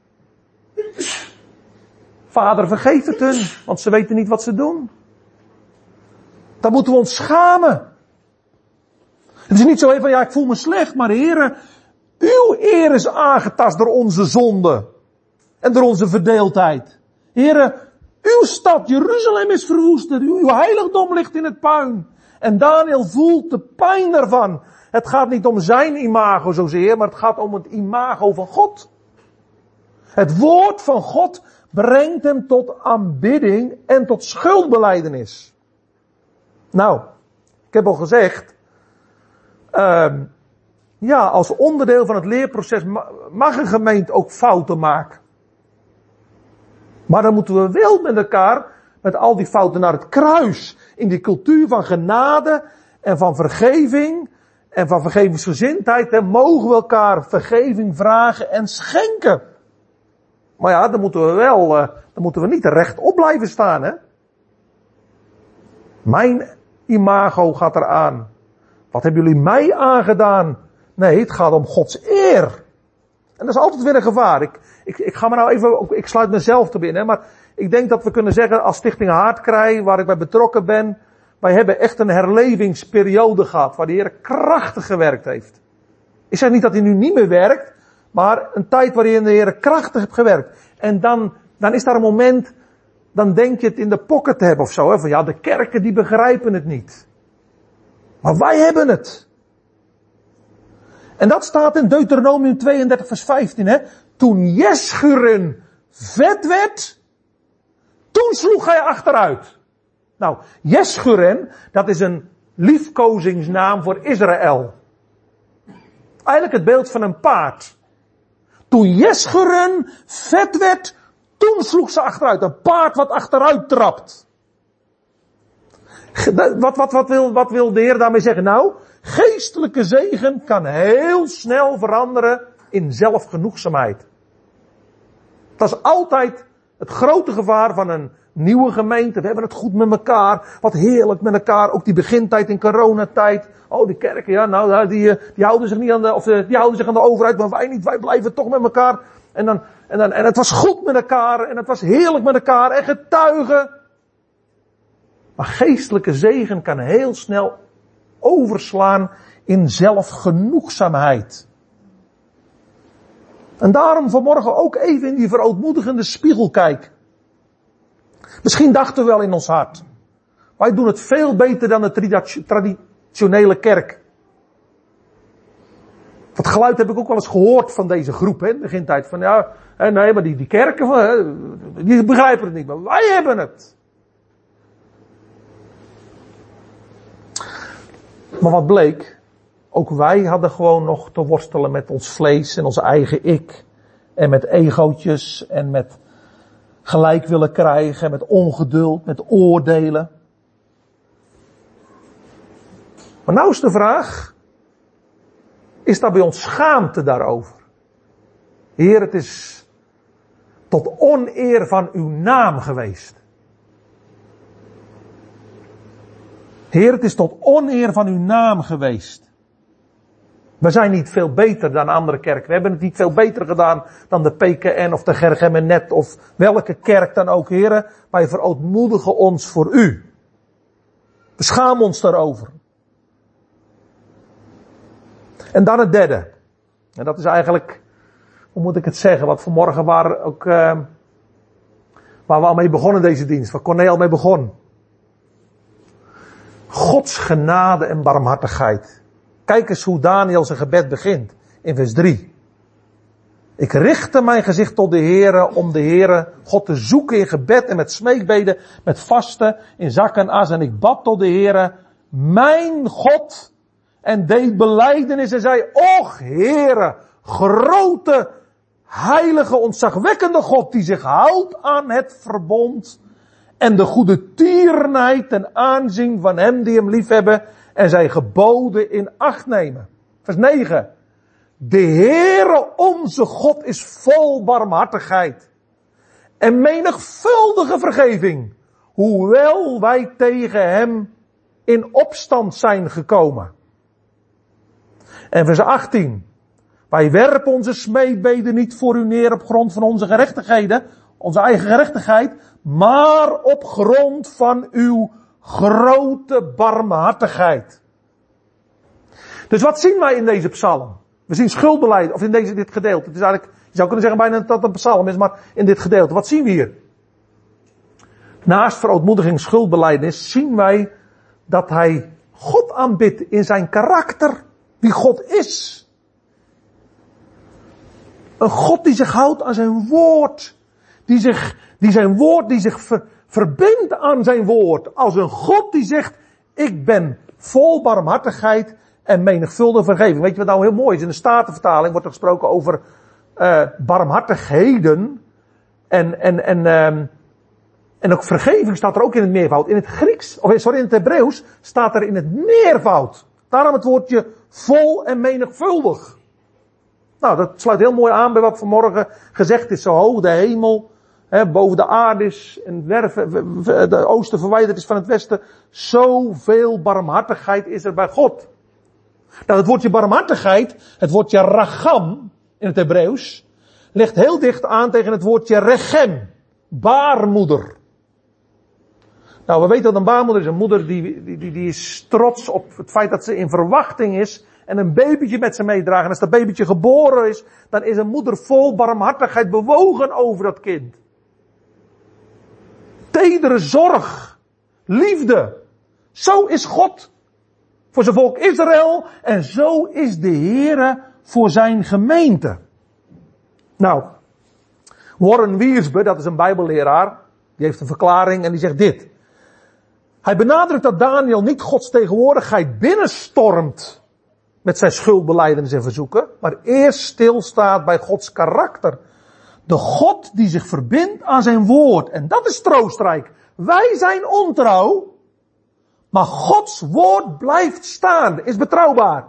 Vader, vergeef het hun, want ze weten niet wat ze doen. Dan moeten we ons schamen. Het is niet zo even van, ja, ik voel me slecht, maar Heere, uw eer is aangetast door onze zonde. En door onze verdeeldheid. Heere, uw stad Jeruzalem is verwoest. Uw heiligdom ligt in het puin. En Daniel voelt de pijn daarvan. Het gaat niet om zijn imago zozeer, maar het gaat om het imago van God. Het woord van God brengt hem tot aanbidding en tot schuldbelijdenis. Nou, ik heb al gezegd, ja, als onderdeel van het leerproces mag een gemeente ook fouten maken. Maar dan moeten we wel met elkaar, met al die fouten naar het kruis, in die cultuur van genade en van vergeving en van vergevingsgezindheid, dan mogen we elkaar vergeving vragen en schenken. Maar ja, dan moeten we niet rechtop blijven staan, hè. Mijn imago gaat eraan. Wat hebben jullie mij aangedaan? Nee, het gaat om Gods eer. En dat is altijd weer een gevaar. Ik ga maar nou even, ik sluit mezelf te binnen, maar ik denk dat we kunnen zeggen als Stichting Haardkrij, waar ik bij betrokken ben, wij hebben echt een herlevingsperiode gehad, waar de Heer krachtig gewerkt heeft. Ik zeg niet dat hij nu niet meer werkt, maar een tijd waarin de Heer krachtig heeft gewerkt. En dan is daar een moment, dan denk je het in de pocket te hebben of zo, hè, van ja, de kerken die begrijpen het niet. Maar wij hebben het. En dat staat in Deuteronomium 32 vers 15, hè. Toen Jeschuren vet werd, toen sloeg hij achteruit. Nou, Jeschuren, dat is een liefkozingsnaam voor Israël. Eigenlijk het beeld van een paard. Toen Jeschuren vet werd, toen sloeg ze achteruit. Een paard wat achteruit trapt. Wat wil de Heer daarmee zeggen? Nou, Geestelijke zegen kan heel snel veranderen in zelfgenoegzaamheid. Dat is altijd het grote gevaar van een nieuwe gemeente. We hebben het goed met elkaar. Wat heerlijk met elkaar. Ook die begintijd in coronatijd. Oh, die kerken, ja, nou, die houden zich niet aan die houden zich aan de overheid, maar wij niet. Wij blijven toch met elkaar. En het was goed met elkaar. En het was heerlijk met elkaar. En getuigen. Maar geestelijke zegen kan heel snel overslaan in zelfgenoegzaamheid. En daarom vanmorgen ook even in die verootmoedigende spiegel kijken. Misschien dachten we wel in ons hart. Wij doen het veel beter dan de traditionele kerk. Dat geluid heb ik ook wel eens gehoord van deze groep, hè, in de begintijd. Van ja, nee, maar die kerken, die begrijpen het niet, maar wij hebben het. Maar wat bleek? Ook wij hadden gewoon nog te worstelen met ons vlees en ons eigen ik. En met egootjes en met gelijk willen krijgen, met ongeduld, met oordelen. Maar nou is de vraag, is daar bij ons schaamte daarover? Heer, het is tot oneer van uw naam geweest. Heer, het is tot oneer van uw naam geweest. We zijn niet veel beter dan andere kerken. We hebben het niet veel beter gedaan dan de PKN of de Gergemenet of welke kerk dan ook, heren. Wij verootmoedigen ons voor u. We schamen ons daarover. En dan het derde. En dat is eigenlijk, hoe moet ik het zeggen, wat vanmorgen waar we al mee begonnen deze dienst, waar Corné al mee begon. Gods genade en barmhartigheid. Kijk eens hoe Daniel zijn gebed begint. In vers 3. Ik richtte mijn gezicht tot de Heere om de Heere God te zoeken in gebed en met smeekbeden, met vasten, in zak en as. En ik bad tot de Heere, mijn God, en deed belijdenis en zei, och Heere, grote, heilige, ontzagwekkende God, die zich houdt aan het verbond en de goede tierenheid ten aanzien van hem die hem liefhebben en zijn geboden in acht nemen. Vers 9. De Heere onze God is vol barmhartigheid en menigvuldige vergeving, hoewel wij tegen hem in opstand zijn gekomen. En vers 18. Wij werpen onze smeekbeden niet voor u neer op grond van onze gerechtigheden, onze eigen gerechtigheid, maar op grond van uw grote barmhartigheid. Dus wat zien wij in deze psalm? We zien schuldbelijdenis, of in dit gedeelte. Het is eigenlijk, je zou kunnen zeggen bijna dat het een psalm is, maar in dit gedeelte. Wat zien we hier? Naast verootmoediging, schuldbelijdenis, zien wij dat hij God aanbidt in zijn karakter, wie God is. Een God die zich houdt aan zijn woord. Die zich verbindt aan zijn woord. Als een God die zegt, ik ben vol barmhartigheid en menigvuldige vergeving. Weet je wat nou heel mooi is? In de Statenvertaling wordt er gesproken over barmhartigheden. En ook vergeving staat er ook in het meervoud. In het Grieks, in het Hebreeuws staat er in het meervoud. Daarom het woordje vol en menigvuldig. Nou, dat sluit heel mooi aan bij wat vanmorgen gezegd is. Zo hoog de hemel boven de aarde is en de oosten verwijderd is van het westen. Zoveel barmhartigheid is er bij God. Nou, het woordje barmhartigheid, het woordje racham in het Hebreeuws, ligt heel dicht aan tegen het woordje rechem, baarmoeder. Nou, we weten dat een baarmoeder is een moeder die is trots op het feit dat ze in verwachting is en een babytje met ze meedraagt. En als dat babytje geboren is, dan is een moeder vol barmhartigheid bewogen over dat kind. Tedere zorg, liefde. Zo is God voor zijn volk Israël en zo is de Heere voor zijn gemeente. Nou, Warren Wiersbe, dat is een bijbelleraar, die heeft een verklaring en die zegt dit. Hij benadrukt dat Daniel niet Gods tegenwoordigheid binnenstormt met zijn schuldbelijdenis en verzoeken, maar eerst stilstaat bij Gods karakter. De God die zich verbindt aan zijn woord. En dat is troostrijk. Wij zijn ontrouw, Maar Gods woord blijft staan, is betrouwbaar.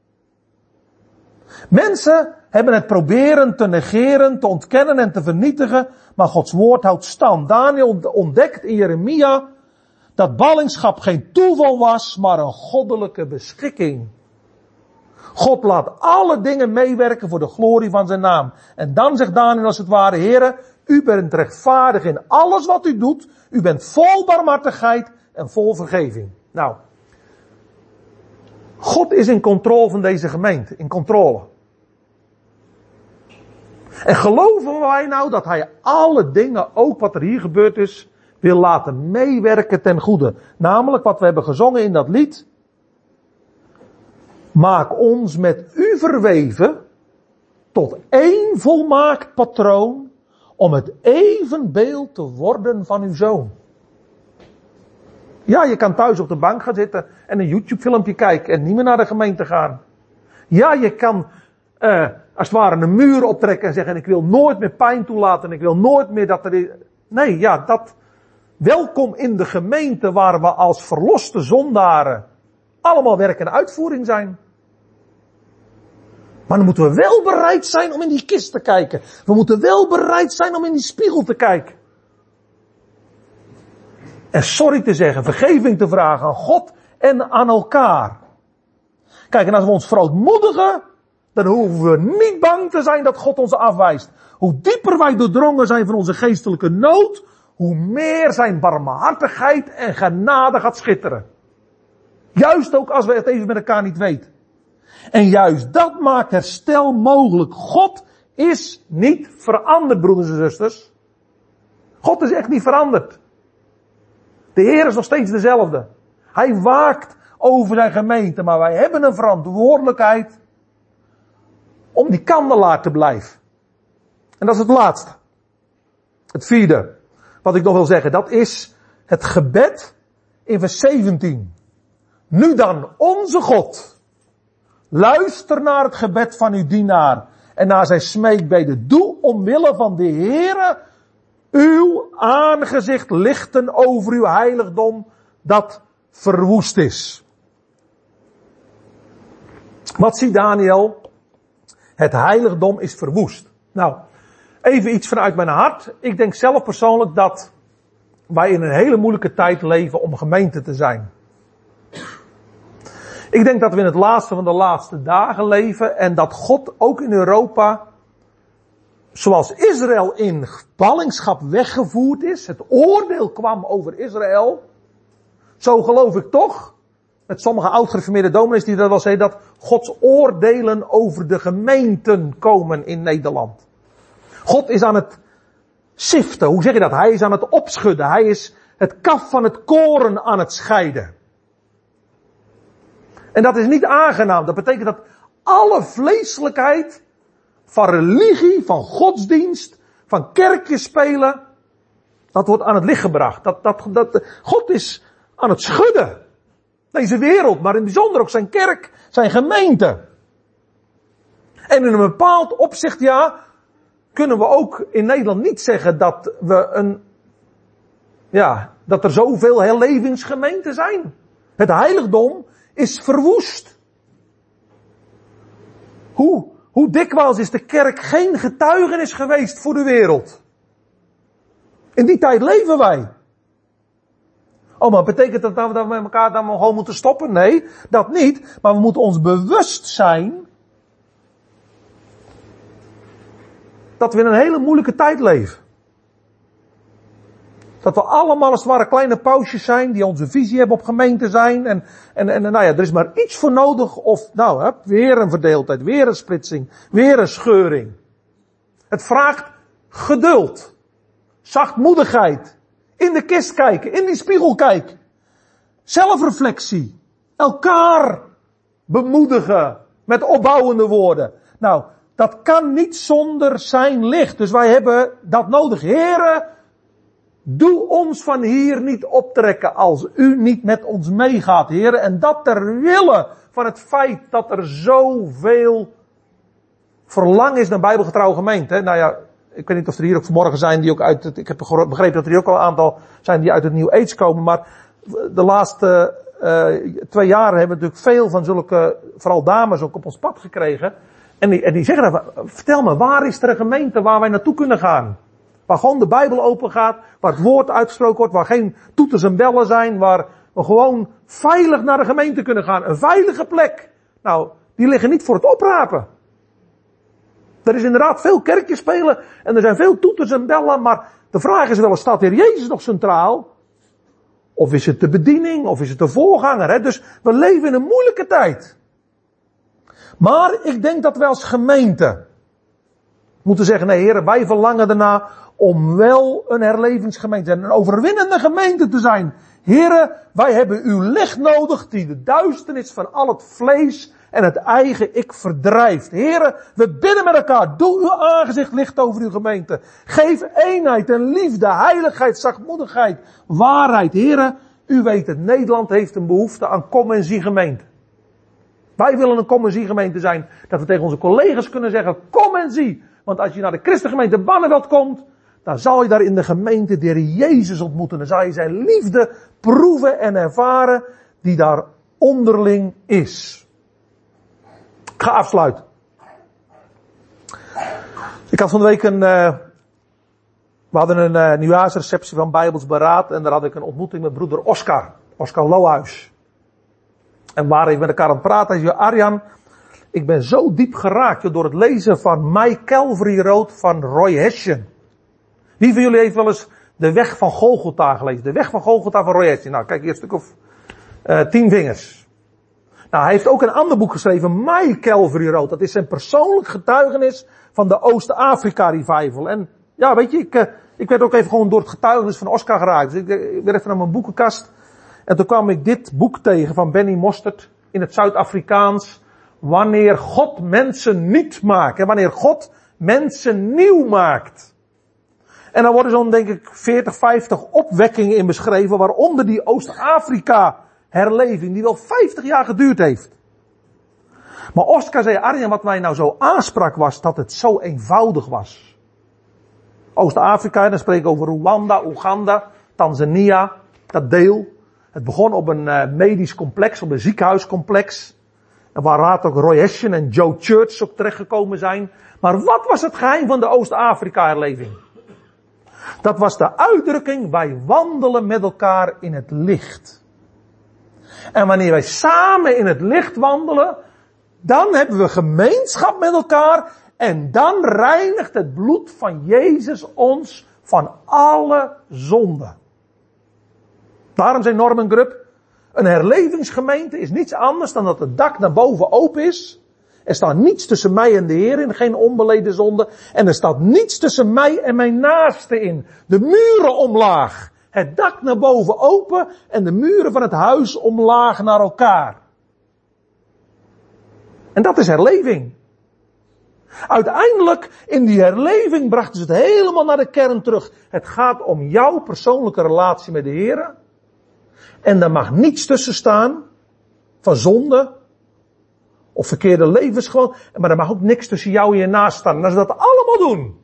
Mensen hebben het proberen te negeren, te ontkennen en te vernietigen, maar Gods woord houdt stand. Daniel ontdekt in Jeremia dat ballingschap geen toeval was, maar een goddelijke beschikking. God laat alle dingen meewerken voor de glorie van zijn naam. En dan zegt Daniel als het ware, Heere, u bent rechtvaardig in alles wat u doet. U bent vol barmhartigheid en vol vergeving. Nou, God is in controle van deze gemeente, in controle. En geloven wij nou dat hij alle dingen, ook wat er hier gebeurd is, wil laten meewerken ten goede. Namelijk wat we hebben gezongen in dat lied. Maak ons met u verweven tot één volmaakt patroon om het evenbeeld te worden van uw zoon. Ja, je kan thuis op de bank gaan zitten en een YouTube filmpje kijken en niet meer naar de gemeente gaan. Ja, je kan als het ware een muur optrekken en zeggen ik wil nooit meer pijn toelaten en ik wil nooit meer dat er... Nee, ja, dat... Welkom in de gemeente waar we als verloste zondaren allemaal werk en uitvoering zijn. Maar dan moeten we wel bereid zijn om in die kist te kijken. We moeten wel bereid zijn om in die spiegel te kijken. En sorry te zeggen, vergeving te vragen aan God en aan elkaar. Kijk, en als we ons verootmoedigen, dan hoeven we niet bang te zijn dat God ons afwijst. Hoe dieper wij doordrongen zijn van onze geestelijke nood, hoe meer zijn barmhartigheid en genade gaat schitteren. Juist ook als we het even met elkaar niet weten. En juist dat maakt herstel mogelijk. God is niet veranderd, broeders en zusters. God is echt niet veranderd. De Heer is nog steeds dezelfde. Hij waakt over zijn gemeente, maar wij hebben een verantwoordelijkheid om die kandelaar te blijven. En dat is het laatste. Het vierde, wat ik nog wil zeggen, dat is het gebed in vers 17. Nu dan, onze God, luister naar het gebed van uw dienaar en naar zijn smeekbeden. Doe omwille van de Heere uw aangezicht lichten over uw heiligdom dat verwoest is. Wat ziet Daniel? Het heiligdom is verwoest. Nou, even iets vanuit mijn hart. Ik denk zelf persoonlijk dat wij in een hele moeilijke tijd leven om gemeente te zijn. Ik denk dat we in het laatste van de laatste dagen leven en dat God ook in Europa, zoals Israël in ballingschap weggevoerd is, het oordeel kwam over Israël, zo geloof ik toch, met sommige oud-gereformeerde dominees die dat wel zeggen, dat Gods oordelen over de gemeenten komen in Nederland. God is aan het siften, hoe zeg je dat? Hij is aan het opschudden, hij is het kaf van het koren aan het scheiden. En dat is niet aangenaam. Dat betekent dat alle vleeselijkheid van religie, van godsdienst, van kerkjes spelen, dat wordt aan het licht gebracht. God is aan het schudden. Deze wereld, maar in het bijzonder ook zijn kerk, zijn gemeente. En in een bepaald opzicht, ja, kunnen we ook in Nederland niet zeggen dat we dat er zoveel herlevingsgemeenten zijn. Het heiligdom is verwoest. Hoe dikwijls is de kerk geen getuigenis geweest voor de wereld? In die tijd leven wij. Oh, maar betekent dat we met elkaar dan gewoon moeten stoppen? Nee, dat niet. Maar we moeten ons bewust zijn dat we in een hele moeilijke tijd leven. Dat we allemaal als het ware kleine pausjes zijn die onze visie hebben op gemeente zijn. En nou ja, er is maar iets voor nodig of weer een verdeeldheid, weer een splitsing, weer een scheuring. Het vraagt geduld, zachtmoedigheid, in de kist kijken, in die spiegel kijken, zelfreflectie, elkaar bemoedigen met opbouwende woorden. Nou, dat kan niet zonder zijn licht. Dus wij hebben dat nodig. Here, doe ons van hier niet optrekken als u niet met ons meegaat, Heere. En dat ter wille van het feit dat er zoveel verlang is naar bijbelgetrouwe gemeente. Hè? Nou ja, ik weet niet of er hier ook vanmorgen zijn die ook ik heb begrepen dat er hier ook al een aantal zijn die uit het New Age komen. Maar de laatste 2 jaar hebben we natuurlijk veel van zulke, vooral dames ook op ons pad gekregen. En die zeggen dan, vertel me, waar is er een gemeente waar wij naartoe kunnen gaan? Waar gewoon de Bijbel open gaat, waar het woord uitgesproken wordt, waar geen toeters en bellen zijn, waar we gewoon veilig naar de gemeente kunnen gaan. Een veilige plek. Nou, die liggen niet voor het oprapen. Er is inderdaad veel kerkjes spelen en er zijn veel toeters en bellen, maar de vraag is wel eens, staat de Heer Jezus nog centraal? Of is het de bediening, of is het de voorganger? Hè? Dus we leven in een moeilijke tijd. Maar ik denk dat wij als gemeente moeten zeggen, nee heren, wij verlangen erna om wel een herlevingsgemeente en een overwinnende gemeente te zijn. Heren, wij hebben uw licht nodig die de duisternis van al het vlees en het eigen ik verdrijft. Heren, we bidden met elkaar, doe uw aangezicht licht over uw gemeente. Geef eenheid en liefde, heiligheid, zachtmoedigheid, waarheid. Heren, u weet het, Nederland heeft een behoefte aan kom en zie gemeente. Wij willen een kom en zie gemeente zijn, dat we tegen onze collega's kunnen zeggen, kom en zie. Want als je naar de christengemeente Barneveld komt, dan zal je daar in de gemeente de Heer Jezus ontmoeten. Dan zal je zijn liefde proeven en ervaren die daar onderling is. Ik ga afsluiten. Ik had van de week we hadden een nieuwjaarsreceptie van Bijbels Beraad en daar had ik een ontmoeting met broeder Oscar Lohuis. En we waren even met elkaar aan het praten. Hij zei, Arjan, ik ben zo diep geraakt door het lezen van My Calvary Road van Roy Hession. Wie van jullie heeft wel eens De Weg van Golgotha gelezen? De Weg van Golgotha van Roy Hession. Nou, kijk hier een stuk of 10 vingers. Nou, hij heeft ook een ander boek geschreven, My Calvary Road. Dat is zijn persoonlijk getuigenis van de Oost-Afrika Revival. En ja, weet je, ik werd ook even gewoon door het getuigenis van Oscar geraakt. Dus ik werd even naar mijn boekenkast. En toen kwam ik dit boek tegen van Benny Mostert in het Zuid-Afrikaans. Wanneer God mensen niet maakt. En wanneer God mensen nieuw maakt. En dan worden zo'n, denk ik, 40, 50 opwekkingen in beschreven. Waaronder die Oost-Afrika herleving die wel 50 jaar geduurd heeft. Maar Oscar zei, Arjan, wat mij nou zo aansprak was dat het zo eenvoudig was. Oost-Afrika, dan spreek ik over Rwanda, Oeganda, Tanzania, dat deel. Het begon op een medisch complex, op een ziekenhuiscomplex. En waar later ook Roy Hession en Joe Church ook terechtgekomen zijn. Maar wat was het geheim van de Oost-Afrika herleving? Dat was de uitdrukking, wij wandelen met elkaar in het licht. En wanneer wij samen in het licht wandelen, dan hebben we gemeenschap met elkaar en dan reinigt het bloed van Jezus ons van alle zonde. Daarom zei Norman Grubb, een herlevingsgemeente is niets anders dan dat het dak naar boven open is. Er staat niets tussen mij en de Heer in, geen onbeleden zonde. En er staat niets tussen mij en mijn naaste in. De muren omlaag. Het dak naar boven open en de muren van het huis omlaag naar elkaar. En dat is herleving. Uiteindelijk, in die herleving brachten ze het helemaal naar de kern terug. Het gaat om jouw persoonlijke relatie met de Heer. En daar mag niets tussen staan van zonde of verkeerde levensgewoon. Maar er mag ook niks tussen jou en je naast staan. En als we dat allemaal doen,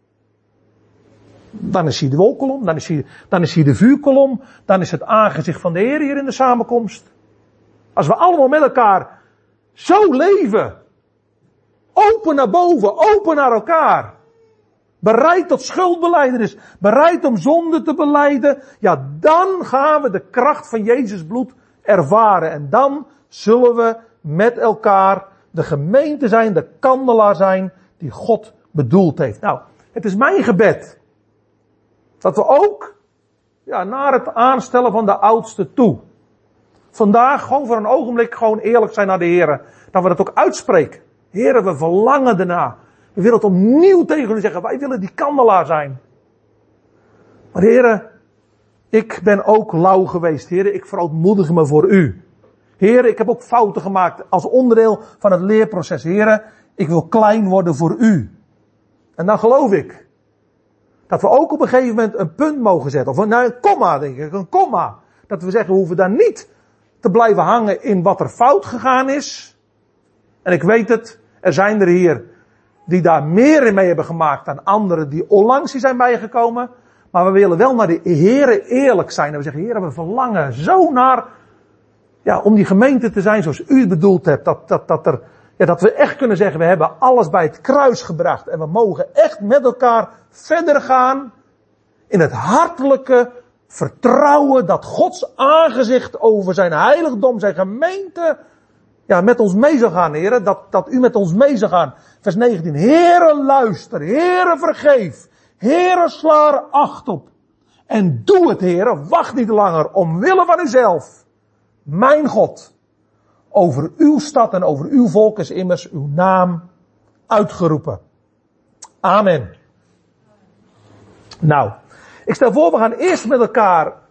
dan is hier de wolkolom, dan is hier de vuurkolom, dan is het aangezicht van de Heer hier in de samenkomst. Als we allemaal met elkaar zo leven, open naar boven, open naar elkaar, bereid tot schuldbelijdenis, bereid om zonde te belijden, ja, dan gaan we de kracht van Jezus bloed ervaren. En dan zullen we met elkaar de gemeente zijn, de kandelaar zijn die God bedoeld heeft. Nou, het is mijn gebed dat we ook, ja, naar het aanstellen van de oudste toe, vandaag gewoon voor een ogenblik gewoon eerlijk zijn naar de Heer. Dat we dat ook uitspreken. Heer, we verlangen erna. We willen het opnieuw tegen u zeggen. Wij willen die kandelaar zijn. Maar Heer, ik ben ook lauw geweest. Heer, ik verootmoedig me voor u. Heer, ik heb ook fouten gemaakt als onderdeel van het leerproces. Heer, ik wil klein worden voor u. En dan geloof ik dat we ook op een gegeven moment een punt mogen zetten. Of een komma, denk ik. Een komma. Dat we zeggen, we hoeven daar niet te blijven hangen in wat er fout gegaan is. En ik weet het, er zijn er hier die daar meer in mee hebben gemaakt dan anderen die onlangs zijn bijgekomen. Maar we willen wel naar de Heere eerlijk zijn. En we zeggen, Heere, we verlangen zo naar om die gemeente te zijn zoals u het bedoeld hebt. Dat we echt kunnen zeggen, we hebben alles bij het kruis gebracht. En we mogen echt met elkaar verder gaan in het hartelijke vertrouwen dat Gods aangezicht over zijn heiligdom, zijn gemeente, met ons mee zal gaan, heren. Dat u met ons mee zal gaan. Vers 19. Heren, luister. Heren, vergeef. Heren, sla er acht op. En doe het, heren. Wacht niet langer. Omwille van uzelf. Mijn God. Over uw stad en over uw volk is immers uw naam uitgeroepen. Amen. Nou, ik stel voor, we gaan eerst met elkaar